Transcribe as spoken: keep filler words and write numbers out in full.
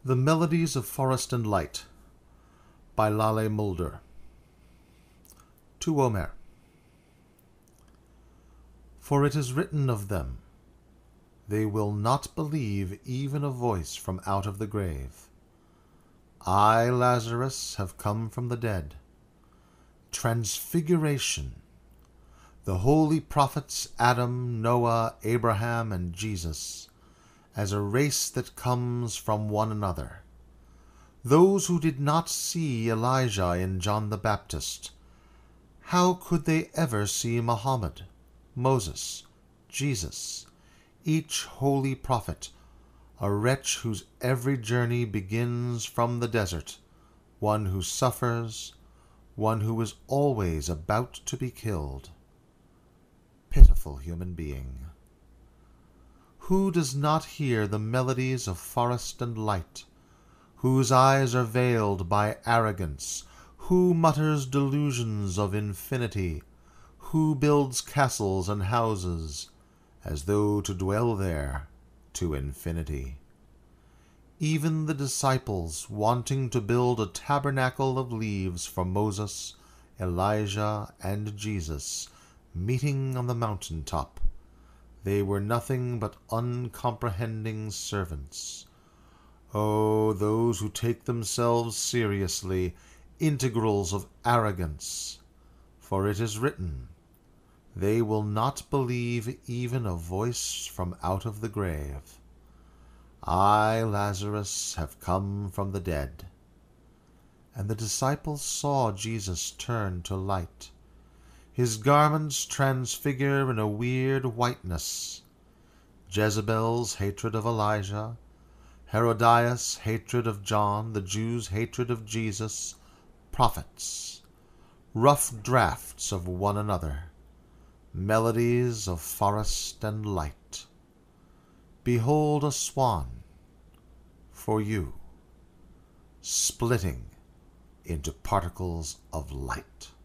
The Melodies of Forest and Light by Lale Mulder. To Omer. For it is written of them, they will not believe even a voice from out of the grave. I, Lazarus, have come from the dead. Transfiguration. The holy prophets Adam, Noah, Abraham, and Jesus, as a race that comes from one another. Those who did not see Elijah and John the Baptist, how could they ever see Muhammad, Moses, Jesus, each holy prophet, a wretch whose every journey begins from the desert, one who suffers, one who is always about to be killed? Pitiful human being! Who does not hear the melodies of forest and light? Whose eyes are veiled by arrogance? Who mutters delusions of infinity? Who builds castles and houses, as though to dwell there to infinity? Even the disciples, wanting to build a tabernacle of leaves for Moses, Elijah, and Jesus, meeting on the mountain top, they were nothing but uncomprehending servants. Oh, those who take themselves seriously, integrals of arrogance! For it is written, they will not believe even a voice from out of the grave. I, Lazarus, have come from the dead. And the disciples saw Jesus turn to light. His garments transfigure in a weird whiteness. Jezebel's hatred of Elijah, Herodias' hatred of John, the Jews' hatred of Jesus, prophets, rough drafts of one another, melodies of forest and light. Behold a swan, for you, splitting into particles of light.